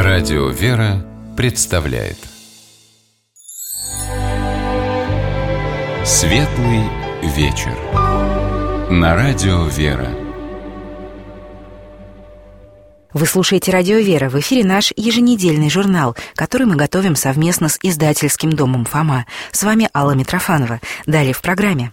Радио «Вера» представляет Светлый вечер на Радио «Вера». Вы слушаете «Радио Вера». В эфире наш еженедельный журнал, который мы готовим совместно с издательским домом «Фома». С вами Алла Митрофанова. Далее в программе.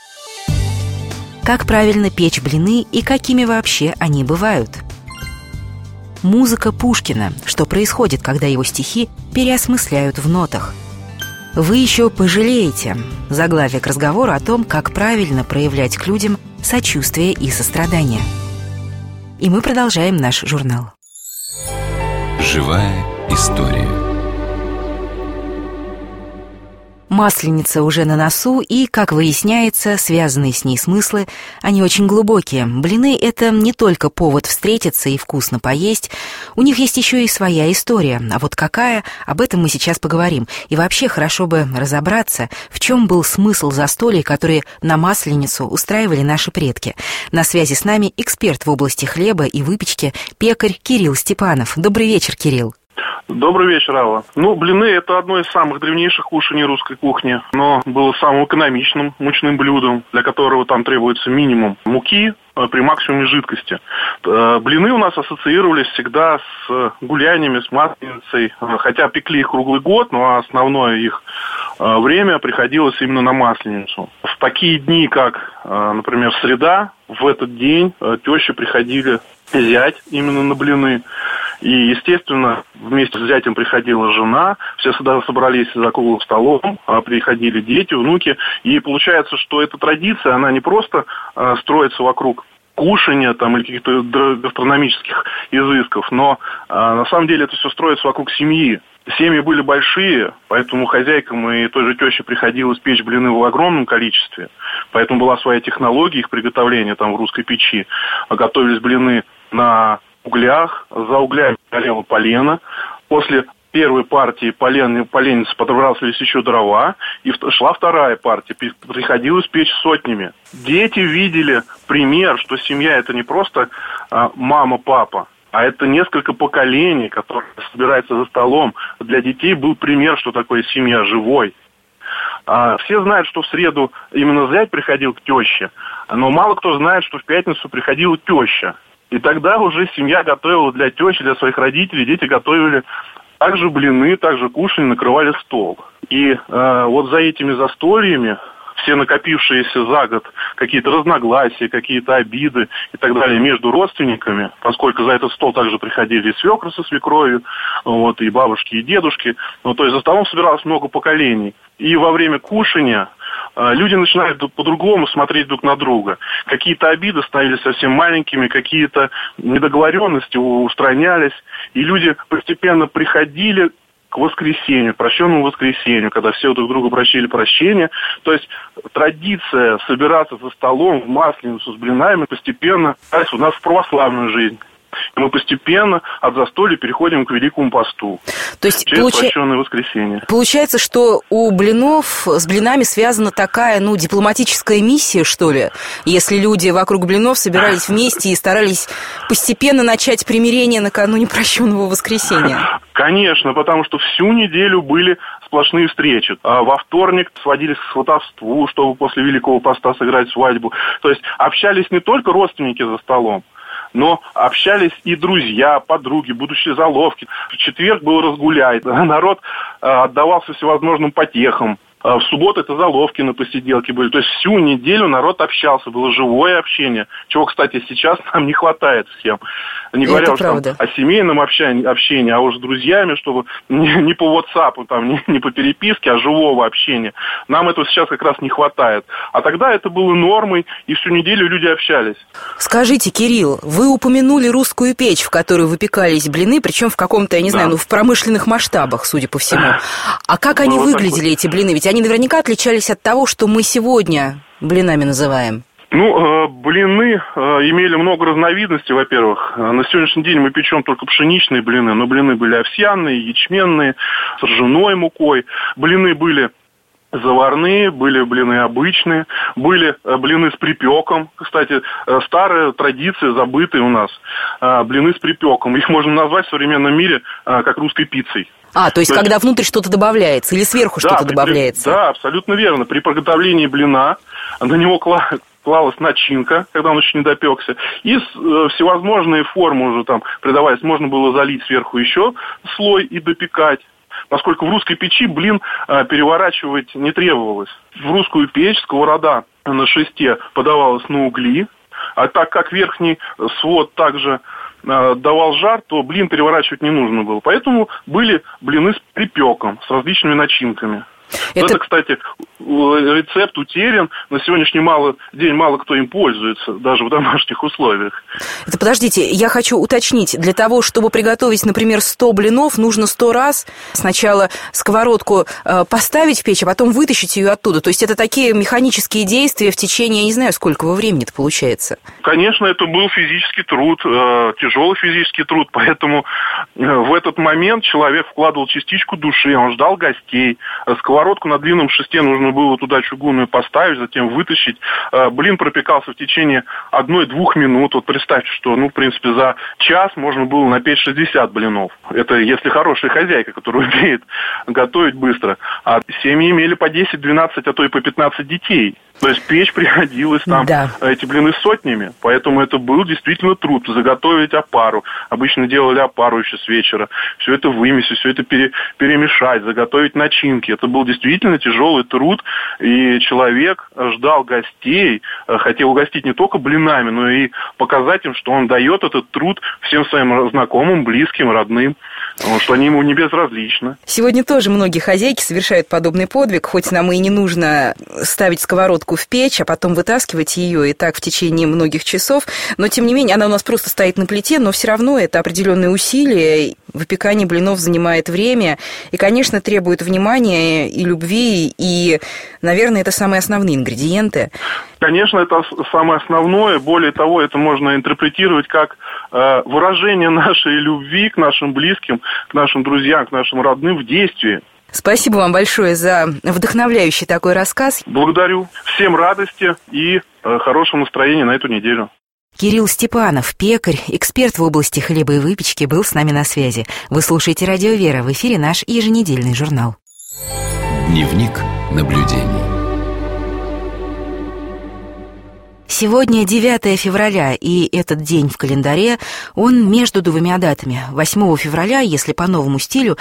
Как правильно печь блины и какими вообще они бывают? Музыка Пушкина. Что происходит, когда его стихи переосмысляют в нотах? Вы еще пожалеете. Заглавие к разговору о том, как правильно проявлять к людям сочувствие и сострадание. И мы продолжаем наш журнал. Живая история. Масленица уже на носу, и, как выясняется, связанные с ней смыслы, они очень глубокие. Блины — это не только повод встретиться и вкусно поесть, у них есть еще и своя история. А вот какая, об этом мы сейчас поговорим. И вообще хорошо бы разобраться, в чем был смысл застолий, которые на Масленицу устраивали наши предки. На связи с нами эксперт в области хлеба и выпечки, пекарь Кирилл Степанов. Добрый вечер, Кирилл. Добрый вечер, Алла. Блины – это одно из самых древнейших кушаний русской кухни, но было самым экономичным мучным блюдом, для которого там требуется минимум муки при максимуме жидкости. Блины у нас ассоциировались всегда с гуляниями, с Масленицей, хотя пекли их круглый год, но основное их время приходилось именно на Масленицу. В такие дни, как, например, среда, в этот день тещи приходили зять именно на блины. И, естественно, вместе с зятем приходила жена, все сюда собрались за круглым столом, приходили дети, внуки. И получается, что эта традиция, она не просто строится вокруг кушания там, или каких-то гастрономических изысков, но на самом деле это все строится вокруг семьи. Семьи были большие, поэтому хозяйкам и той же теще приходилось печь блины в огромном количестве. Поэтому была своя технология их приготовления там в русской печи. Готовились блины на углях, за углями горело полено. После первой партии поленницы подбрасывались еще дрова, и шла вторая партия, приходилось печь сотнями. Дети видели пример, что семья – это не просто мама, папа, а это несколько поколений, которые собираются за столом. Для детей был пример, что такое семья живой. Все знают, что в среду именно зять приходил к теще, но мало кто знает, что в пятницу приходила теща. И тогда уже семья готовила для тещи, для своих родителей, дети готовили также блины, также кушали, накрывали стол. И вот за этими застольями все накопившиеся за год какие-то разногласия, какие-то обиды и так далее между родственниками, поскольку за этот стол также приходили и свекры со свекровью, и бабушки, и дедушки. То есть за столом собиралось много поколений. И во время кушания люди начинают по-другому смотреть друг на друга. Какие-то обиды становились совсем маленькими, какие-то недоговоренности устранялись. И люди постепенно приходили к воскресенью, прощенному воскресенью, когда все друг другу просили прощения. То есть традиция собираться за столом в Масленицу с блинами постепенно у нас в православную жизнь. И мы постепенно от застолья переходим к Великому посту. То есть через прощенное воскресенье. Получается, что у блинов с блинами связана такая, дипломатическая миссия, что ли? Если люди вокруг блинов собирались вместе и старались постепенно начать примирение накануне прощенного воскресенья. Конечно, потому что всю неделю были сплошные встречи. Во вторник сводились к сватовству, чтобы после Великого поста сыграть свадьбу. То есть общались не только родственники за столом, но общались и друзья, подруги, будущие заловки. В четверг был разгуляй, народ отдавался всевозможным потехам. В субботу это заловки на посиделке были. То есть всю неделю народ общался, было живое общение, чего, кстати, сейчас нам не хватает всем. Не говоря уж о семейном общении, а уж с друзьями, чтобы не по WhatsApp, не по переписке, а живого общения. Нам этого сейчас как раз не хватает. А тогда это было нормой, и всю неделю люди общались. Скажите, Кирилл, вы упомянули русскую печь, в которой выпекались блины, причем в каком-то, я не знаю, в промышленных масштабах, судя по всему. А как они выглядели, эти блины? Ведь они наверняка отличались от того, что мы сегодня блинами называем. Блины имели много разновидностей, во-первых. На сегодняшний день мы печем только пшеничные блины, но блины были овсяные, ячменные, с ржаной мукой. Блины были заварные, были блины обычные, были блины с припеком. Кстати, старая традиция, забытая у нас, блины с припеком. Их можно назвать в современном мире как русской пиццей. То есть когда внутрь что-то добавляется или сверху что-то добавляется? Да, абсолютно верно. При приготовлении блина на него клалась начинка, когда он еще не допекся, и всевозможные формы уже там придавались. Можно было залить сверху еще слой и допекать. Поскольку в русской печи блин переворачивать не требовалось. В русскую печь сковорода на шесте подавалась на угли, а так как верхний свод также давал жар, то блин переворачивать не нужно было. Поэтому были блины с припеком, с различными начинками. Это, кстати, рецепт утерян. На сегодняшний день мало кто им пользуется, даже в домашних условиях. Это, подождите, я хочу уточнить. Для того, чтобы приготовить, например, 100 блинов, нужно 100 раз сначала сковородку поставить в печь, а потом вытащить ее оттуда. То есть это такие механические действия в течение, я не знаю, сколько времени это получается. Конечно, это был физический труд, тяжелый физический труд, поэтому в этот момент человек вкладывал частичку души, он ждал гостей. Сковородку на длинном шесте нужно было туда чугунную поставить, затем вытащить. Блин пропекался в течение 1-2 минут. Вот представьте, что, в принципе, за час можно было напечь 60 блинов. Это если хорошая хозяйка, которая умеет готовить быстро. А семьи имели по 10-12, а то и по 15 детей. То есть печь приходилось там, эти блины сотнями. Поэтому это был действительно труд. Заготовить опару. Обычно делали опару еще с вечера. Все это вымесить, все это перемешать, заготовить начинки. Это был действительно тяжелый труд. И человек ждал гостей, хотел угостить не только блинами, но и показать им, что он дает этот труд всем своим знакомым, близким, родным, что они ему не безразличны. Сегодня тоже многие хозяйки совершают подобный подвиг, хоть нам и не нужно ставить сковородку в печь, а потом вытаскивать ее и так в течение многих часов, но тем не менее она у нас просто стоит на плите, но все равно это определенные усилия, выпекание блинов занимает время и, конечно, требует внимания и любви, и, наверное, это самые основные ингредиенты. Конечно, это самое основное. Более того, это можно интерпретировать как выражение нашей любви к нашим близким, к нашим друзьям, к нашим родным в действии. Спасибо вам большое за вдохновляющий такой рассказ. Благодарю. Всем радости и хорошего настроения на эту неделю. Кирилл Степанов, пекарь, эксперт в области хлеба и выпечки, был с нами на связи. Вы слушаете «Радио Вера», в эфире наш еженедельный журнал. Дневник наблюдений. Сегодня 9 февраля, и этот день в календаре, он между двумя датами. 8 февраля, если по новому стилю,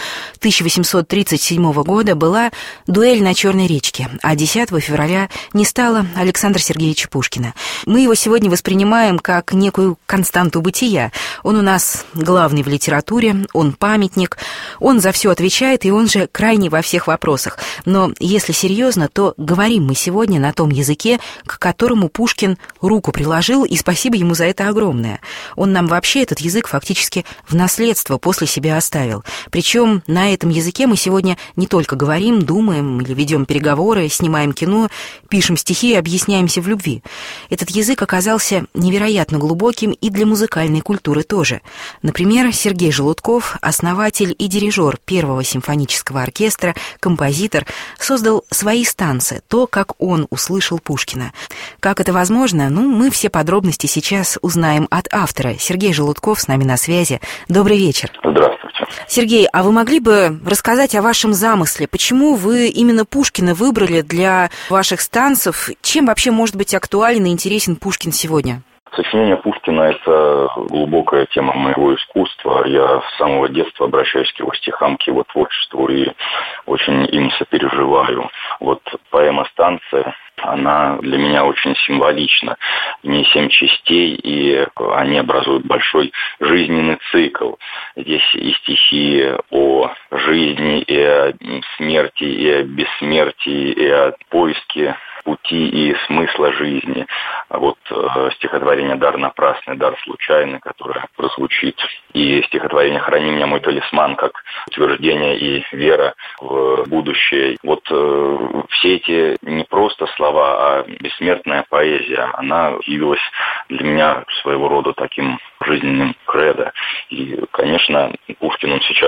1837 года была дуэль на Черной речке, а 10 февраля не стало Александра Сергеевича Пушкина. Мы его сегодня воспринимаем как некую константу бытия. Он у нас главный в литературе, он памятник, он за все отвечает, и он же крайний во всех вопросах. Но если серьезно, то говорим мы сегодня на том языке, к которому Пушкин руку приложил, и спасибо ему за это огромное. Он нам вообще этот язык фактически в наследство после себя оставил. Причем на этом языке мы сегодня не только говорим, думаем или ведем переговоры, снимаем кино, пишем стихи и объясняемся в любви. Этот язык оказался невероятно глубоким и для музыкальной культуры тоже. Например, Сергей Желудков, основатель и дирижер Первого симфонического оркестра, композитор, создал свои станцы, то, как он услышал Пушкина. Как это возможно? Мы все подробности сейчас узнаем от автора. Сергей Желудков с нами на связи. Добрый вечер. Здравствуйте. Сергей, а вы могли бы рассказать о вашем замысле? Почему вы именно Пушкина выбрали для ваших станцев? Чем вообще может быть актуален и интересен Пушкин сегодня? Сочинение Пушкина – это глубокая тема моего искусства. Я с самого детства обращаюсь к его стихам, к его творчеству и очень им сопереживаю. Вот поэма «Станция», она для меня очень символична. В ней 7 частей, и они образуют большой жизненный цикл. Здесь и стихи о жизни, и о смерти, и о бессмертии, и о поиске пути и смысла жизни. Вот стихотворение «Дар напрасный, дар случайный», которое прозвучит, и стихотворение «Храни меня, мой талисман», как утверждение и вера в будущее. Вот все эти не просто слова, а бессмертная поэзия, она явилась для меня своего рода таким жизненным кредо. И, конечно, Пушкин, он сейчас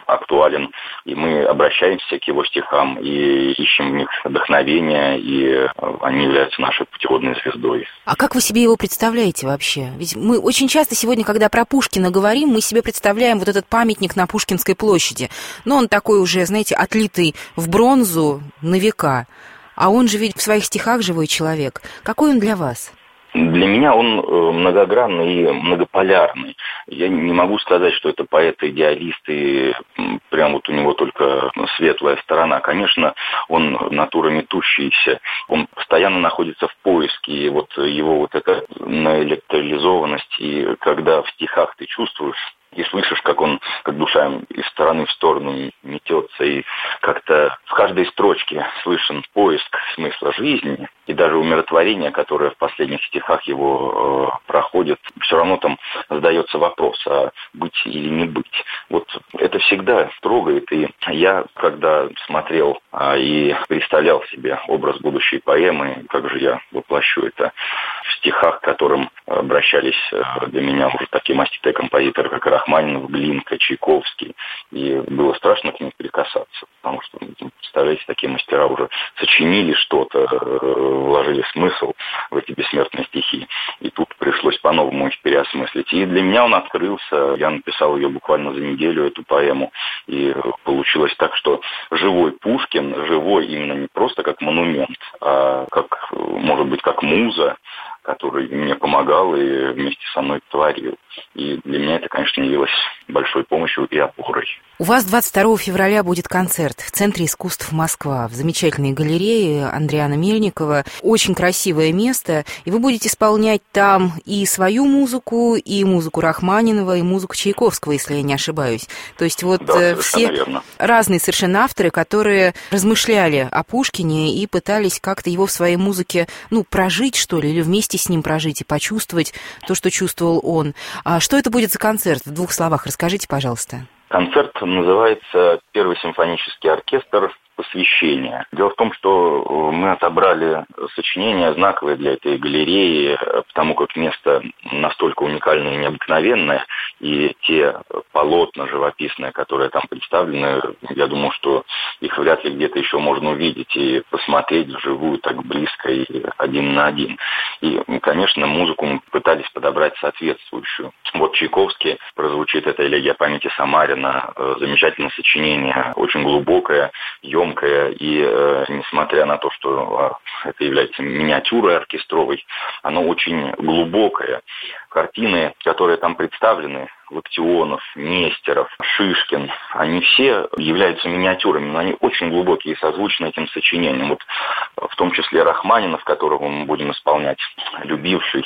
актуален, и мы обращаемся к его стихам и ищем в них вдохновения, и они являются нашей путеводной звездой. А как вы себе его представляете вообще? Ведь мы очень часто сегодня, когда про Пушкина говорим, мы себе представляем вот этот памятник на Пушкинской площади. Но он такой уже, знаете, отлитый в бронзу на века. А он же ведь в своих стихах живой человек. Какой он для вас? Для меня он многогранный и многополярный. Я не могу сказать, что это поэт-идеалист, и прям вот у него только светлая сторона. Конечно, он натура метущаяся, он постоянно находится в поиске, и вот его вот эта наэлектролизованность, и когда в стихах ты чувствуешь и слышишь, как он, как душа из стороны в сторону метется, и как-то в каждой строчке слышен поиск смысла жизни, и даже умиротворение, которое в последних стихах его проходит, все равно там задается вопрос, а быть или не быть. Вот это всегда трогает, и я, когда смотрел и представлял себе образ будущей поэмы, как же я воплощу это в стихах, к которым обращались для меня уже такие маститые композиторы, как Рахманинов, Глинка, Чайковский, и было страшно к ним прикасаться, потому что, представляете, такие мастера уже сочинили что-то, вложили смысл в эти бессмертные стихи, и тут пришлось по-новому их переосмыслить. И для меня он открылся, я написал ее буквально за неделю, эту поэму, и получилось так, что живой Пушкин, живой именно не просто как монумент, а как, может быть, как муза, который мне помогал и вместе со мной творил. И для меня это, конечно, явилось большой помощью и опорой. У вас 22 февраля будет концерт в Центре искусств Москва, в замечательной галерее Андриана Мельникова. Очень красивое место, и вы будете исполнять там и свою музыку, и музыку Рахманинова, и музыку Чайковского, если я не ошибаюсь. То есть вот да, все верно. Разные совершенно авторы, которые размышляли о Пушкине и пытались как-то его в своей музыке, прожить, что ли, или вместе с ним прожить и почувствовать то, что чувствовал он. А что это будет за концерт? В 2 словах расскажите, пожалуйста. Концерт называется «Первый симфонический оркестр. Посвящение». Дело в том, что мы отобрали сочинения знаковые для этой галереи, потому как место настолько уникальное и необыкновенное, и те полотна живописные, которые там представлены, я думаю, что их вряд ли где-то еще можно увидеть и посмотреть вживую так близко и один на один. И, конечно, музыку мы пытались подобрать соответствующую. Вот Чайковский прозвучит, это «Элегия памяти Самарина», замечательное сочинение, очень глубокое, емкое, и несмотря на то, что это является миниатюрой оркестровой, оно очень глубокое. Картины, которые там представлены, Локтионов, Нестеров, Шишкин, они все являются миниатюрами, но они очень глубокие и созвучны этим сочинениям. Вот в том числе Рахманинов, которого мы будем исполнять, любивший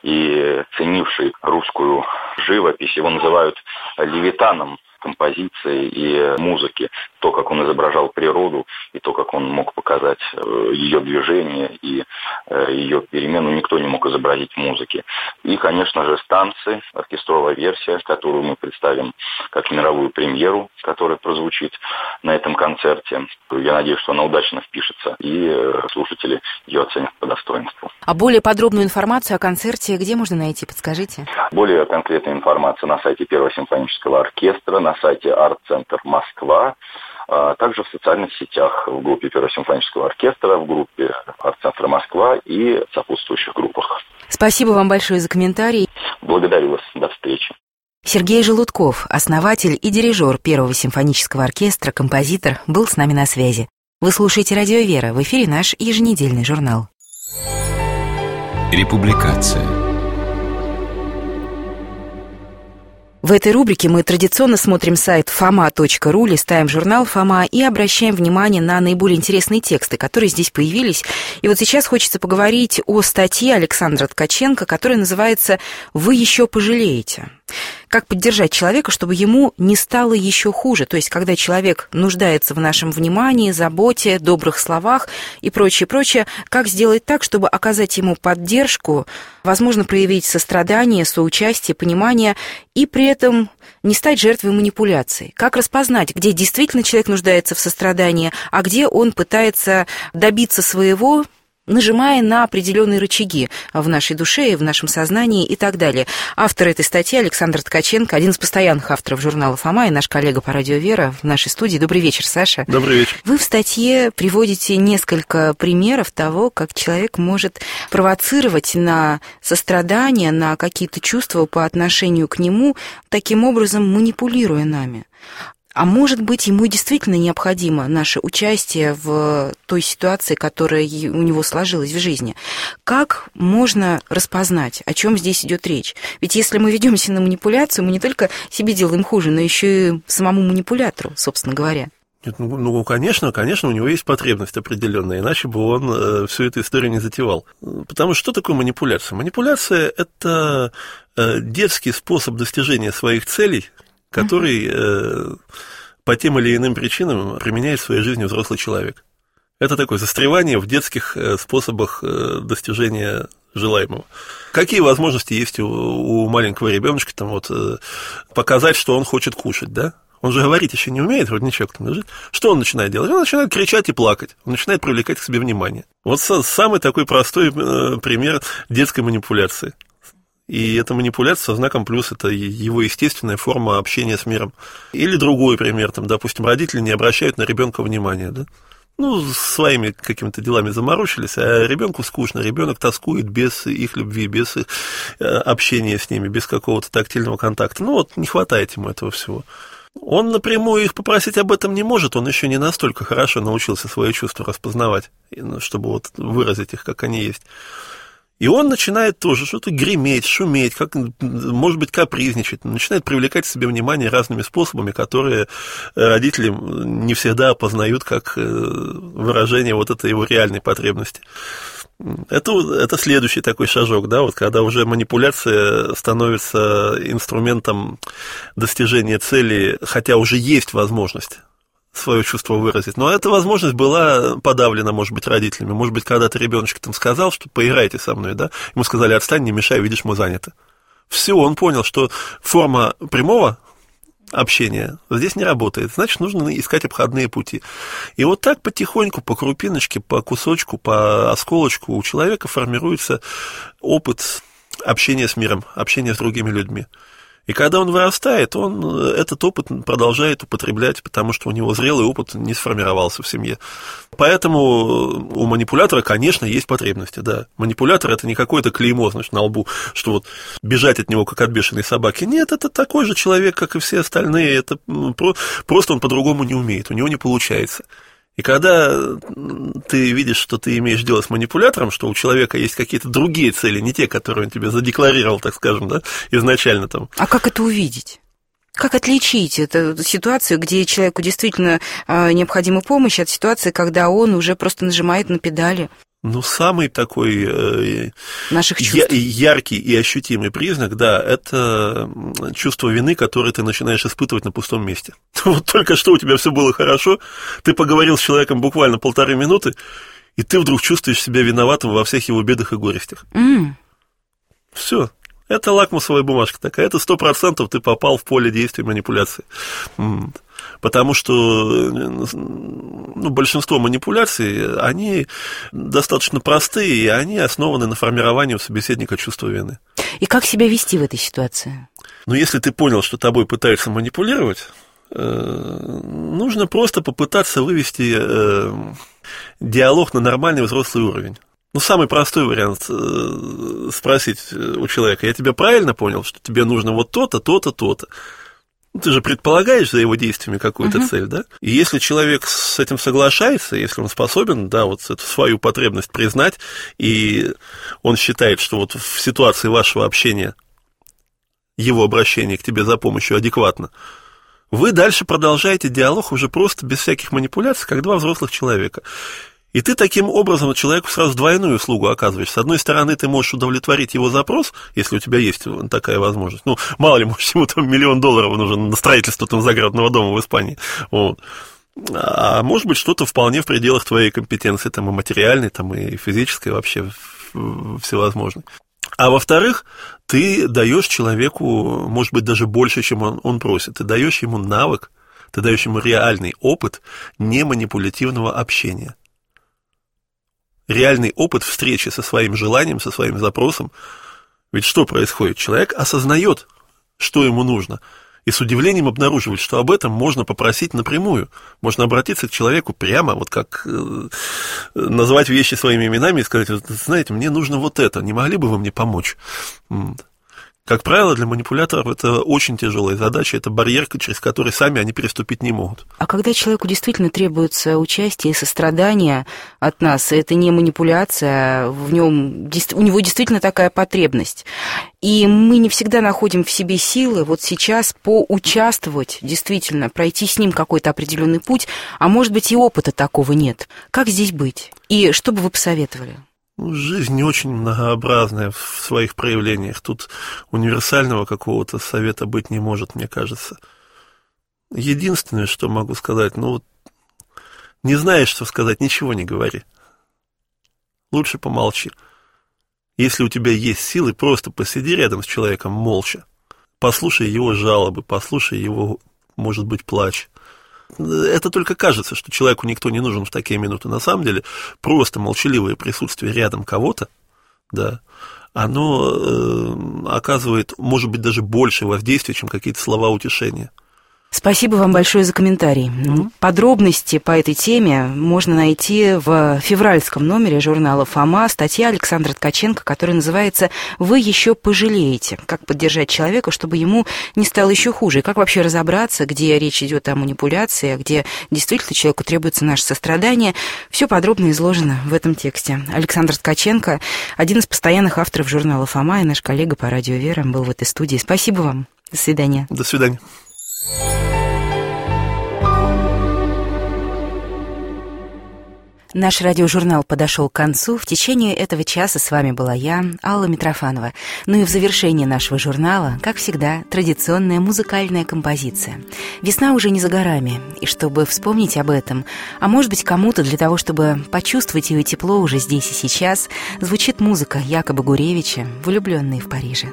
и ценивший русскую живопись, его называют левитаном композиции и музыки. То, как он изображал природу, и то, как он мог показать ее движение и ее перемену, никто не мог изобразить в музыке. И, конечно же, станцы, оркестровая версия, которую мы представим как мировую премьеру, которая прозвучит на этом концерте. Я надеюсь, что она удачно впишется, и слушатели ее оценят по достоинству. А более подробную информацию о концерте где можно найти, подскажите? Более конкретная информация на сайте Первого симфонического оркестра, на сайте Арт-центр Москва, а также в социальных сетях, в группе Первого симфонического оркестра, в группе Арт-центра Москва и в сопутствующих группах. Спасибо вам большое за комментарий. Благодарю вас. До встречи. Сергей Желудков, основатель и дирижер Первого симфонического оркестра, композитор, был с нами на связи. Вы слушаете «Радио Вера», в эфире наш еженедельный журнал. Републикация. В этой рубрике мы традиционно смотрим сайт foma.ru, листаем журнал «Фома» и обращаем внимание на наиболее интересные тексты, которые здесь появились. И вот сейчас хочется поговорить о статье Александра Ткаченко, которая называется «Вы еще пожалеете». Как поддержать человека, чтобы ему не стало еще хуже? То есть, когда человек нуждается в нашем внимании, заботе, добрых словах и прочее, как сделать так, чтобы оказать ему поддержку, возможно, проявить сострадание, соучастие, понимание и при этом не стать жертвой манипуляций? Как распознать, где действительно человек нуждается в сострадании, а где он пытается добиться своего, нажимая на определенные рычаги в нашей душе, в нашем сознании и так далее. Автор этой статьи Александр Ткаченко, один из постоянных авторов журнала «Фома» и наш коллега по радио «Вера» в нашей студии. Добрый вечер, Саша. Добрый вечер. Вы в статье приводите несколько примеров того, как человек может провоцировать на сострадание, на какие-то чувства по отношению к нему, таким образом манипулируя нами. А может быть, ему действительно необходимо наше участие в той ситуации, которая у него сложилась в жизни. Как можно распознать, о чем здесь идет речь? Ведь если мы ведемся на манипуляцию, мы не только себе делаем хуже, но еще и самому манипулятору, собственно говоря. Нет, конечно, у него есть потребность определенная, иначе бы он всю эту историю не затевал. Потому что такое манипуляция? Манипуляция – это детский способ достижения своих целей, который по тем или иным причинам применяет в своей жизни взрослый человек. Это такое застревание в детских способах достижения желаемого. Какие возможности есть у маленького ребеночка там вот показать, что он хочет кушать, да? Он же говорить еще не умеет, родничок там лежит. Что он начинает делать? Он начинает кричать и плакать. Он начинает привлекать к себе внимание. Вот самый такой простой пример детской манипуляции. И эта манипуляция со знаком плюс – это его естественная форма общения с миром. Или другой пример, там, допустим, родители не обращают на ребенка внимания, да? Своими какими-то делами заморочились, а ребенку скучно, ребенок тоскует без их любви, без общения с ними, без какого-то тактильного контакта. Не хватает ему этого всего. Он напрямую их попросить об этом не может, он еще не настолько хорошо научился свои чувства распознавать, чтобы выразить их, как они есть. И он начинает тоже что-то греметь, шуметь, может быть, капризничать, начинает привлекать к себе внимание разными способами, которые родители не всегда опознают как выражение вот этой его реальной потребности. Это следующий такой шажок, да, вот когда уже манипуляция становится инструментом достижения цели, хотя уже есть возможность свое чувство выразить. Но эта возможность была подавлена, может быть, родителями. Может быть, когда-то ребеночек там сказал, что поиграйте со мной, да? Ему сказали: отстань, не мешай, видишь, мы заняты. Все, он понял, что форма прямого общения здесь не работает. Значит, нужно искать обходные пути. И вот так потихоньку, по крупиночке, по кусочку, по осколочку у человека формируется опыт общения с миром, общения с другими людьми. И когда он вырастает, он этот опыт продолжает употреблять, потому что у него зрелый опыт не сформировался в семье. Поэтому у манипулятора, конечно, есть потребности, да. Манипулятор – это не какое-то клеймо, значит, на лбу, что вот бежать от него, как от бешеной собаки. Нет, это такой же человек, как и все остальные. Это просто он по-другому не умеет, у него не получается. И когда ты видишь, что ты имеешь дело с манипулятором, что у человека есть какие-то другие цели, не те, которые он тебе задекларировал, так скажем, да, изначально там. А как это увидеть? Как отличить эту ситуацию, где человеку действительно необходима помощь, от ситуации, когда он уже просто нажимает на педали? Самый такой наших чувств. Яркий и ощутимый признак, да, это чувство вины, которое ты начинаешь испытывать на пустом месте. Вот только что у тебя все было хорошо, ты поговорил с человеком буквально 1,5 минуты, и ты вдруг чувствуешь себя виноватым во всех его бедах и горестях. Все. Это лакмусовая бумажка такая, это 100% ты попал в поле действия манипуляции. Потому что большинство манипуляций, они достаточно простые, и они основаны на формировании у собеседника чувства вины. И как себя вести в этой ситуации? Если ты понял, что тобой пытаются манипулировать, нужно просто попытаться вывести диалог на нормальный взрослый уровень. Самый простой вариант спросить у человека: я тебя правильно понял, что тебе нужно вот то-то, то-то, то-то? Ты же предполагаешь за его действиями какую-то цель, да? И если человек с этим соглашается, если он способен, да, вот эту свою потребность признать, и он считает, что вот в ситуации вашего общения его обращение к тебе за помощью адекватно, вы дальше продолжаете диалог уже просто без всяких манипуляций, как два взрослых человека. И ты таким образом человеку сразу двойную услугу оказываешь. С одной стороны, ты можешь удовлетворить его запрос, если у тебя есть такая возможность. Мало ли, может, ему там $1 миллион нужен на строительство там загородного дома в Испании. Вот. А может быть, что-то вполне в пределах твоей компетенции, там, и материальной, там, и физической, вообще всевозможной. А во-вторых, ты даешь человеку, может быть, даже больше, чем он просит. Ты даешь ему навык, ты даешь ему реальный опыт неманипулятивного общения. реальный опыт встречи со своим желанием, со своим запросом. Ведь что происходит? Человек осознает, что ему нужно, и с удивлением обнаруживает, что об этом можно попросить напрямую. Можно обратиться к человеку прямо, вот как назвать вещи своими именами и сказать: знаете, мне нужно вот это, не могли бы вы мне помочь? Как правило, для манипуляторов это очень тяжелая задача, это барьер, через который сами они переступить не могут. А когда человеку действительно требуется участие и сострадание от нас, это не манипуляция, у него действительно такая потребность. И мы не всегда находим в себе силы вот сейчас поучаствовать, действительно, пройти с ним какой-то определенный путь, а может быть и опыта такого нет. Как здесь быть? И что бы вы посоветовали? Жизнь не очень многообразная в своих проявлениях. Тут универсального какого-то совета быть не может, мне кажется. Единственное, что могу сказать, не знаешь, что сказать, ничего не говори. Лучше помолчи. Если у тебя есть силы, просто посиди рядом с человеком молча. Послушай его жалобы, послушай его, может быть, плач. Это только кажется, что человеку никто не нужен в такие минуты. На самом деле, просто молчаливое присутствие рядом кого-то, да, оно оказывает, может быть, даже большее воздействие, чем какие-то слова утешения. Спасибо вам большое за комментарий. Подробности по этой теме можно найти в февральском номере журнала «Фома». Статья Александра Ткаченко, которая называется «Вы еще пожалеете. Как поддержать человека, чтобы ему не стало еще хуже». И как вообще разобраться, где речь идет о манипуляции, а где действительно человеку требуется наше сострадание. Все подробно изложено в этом тексте. Александр Ткаченко, один из постоянных авторов журнала «Фома», и наш коллега по радио «Вера» был в этой студии. Спасибо вам. До свидания. До свидания. Наш радиожурнал подошел к концу. В течение этого часа с вами была я, Алла Митрофанова. Ну и в завершении нашего журнала, как всегда, традиционная музыкальная композиция. Весна уже не за горами, и чтобы вспомнить об этом, а может быть кому-то для того, чтобы почувствовать ее тепло уже здесь и сейчас, звучит музыка Якоба Гуревича «Влюбленные в Париже».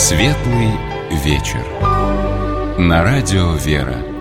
Светлый вечер. На радио «Вера».